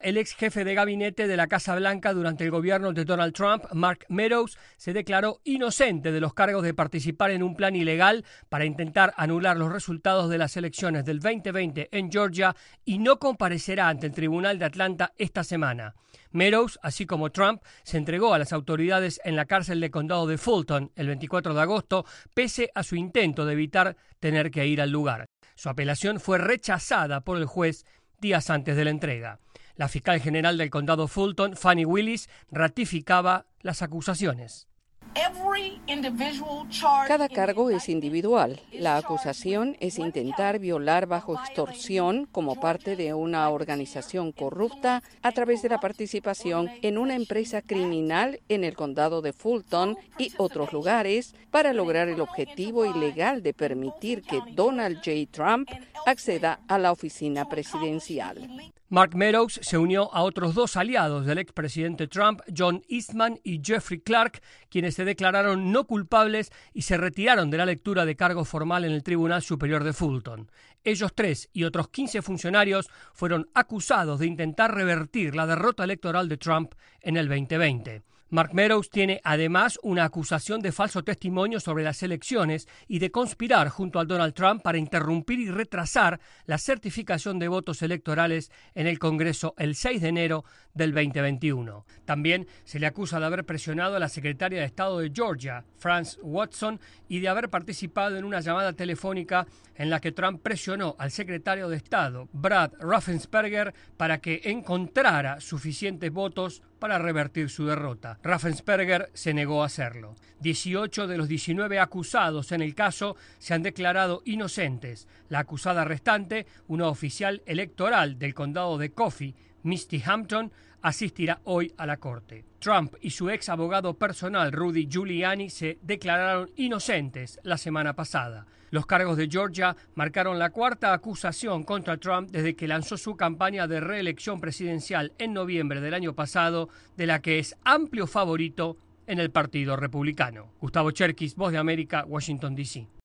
el ex jefe de gabinete de la Casa Blanca durante el gobierno de Donald Trump, Mark Meadows, se declaró inocente de los cargos de participar en un plan ilegal para intentar anular los resultados de las elecciones del 2020 en Georgia y no comparecerá ante el Tribunal de Atlanta esta semana. Meadows, así como Trump, se entregó a las autoridades en la cárcel del condado de Fulton el 24 de agosto, pese a su intento de evitar tener que ir al lugar. Su apelación fue rechazada por el juez días antes de la entrega. La fiscal general del condado Fulton, Fani Willis, ratificaba las acusaciones. Cada cargo es individual. La acusación es intentar violar bajo extorsión como parte de una organización corrupta a través de la participación en una empresa criminal en el condado de Fulton y otros lugares para lograr el objetivo ilegal de permitir que Donald J. Trump acceda a la oficina presidencial. Mark Meadows se unió a otros dos aliados del expresidente Trump, John Eastman y Jeffrey Clark, quienes se declararon no culpables y se retiraron de la lectura de cargo formal en el Tribunal Superior de Fulton. Ellos tres y otros 15 funcionarios fueron acusados de intentar revertir la derrota electoral de Trump en el 2020. Mark Meadows tiene además una acusación de falso testimonio sobre las elecciones y de conspirar junto a Donald Trump para interrumpir y retrasar la certificación de votos electorales en el Congreso el 6 de enero del 2021. También se le acusa de haber presionado a la secretaria de Estado de Georgia, Frances Watson, y de haber participado en una llamada telefónica en la que Trump presionó al secretario de Estado, Brad Raffensperger, para que encontrara suficientes votos para revertir su derrota. Raffensperger se negó a hacerlo. 18 de los 19 acusados en el caso se han declarado inocentes. La acusada restante, una oficial electoral del condado de Coffee, Misty Hampton, asistirá hoy a la corte. Trump y su ex abogado personal, Rudy Giuliani, se declararon inocentes la semana pasada. Los cargos de Georgia marcaron la cuarta acusación contra Trump desde que lanzó su campaña de reelección presidencial en noviembre del año pasado, de la que es amplio favorito en el Partido Republicano. Gustavo Cherkis, Voz de América, Washington, D.C.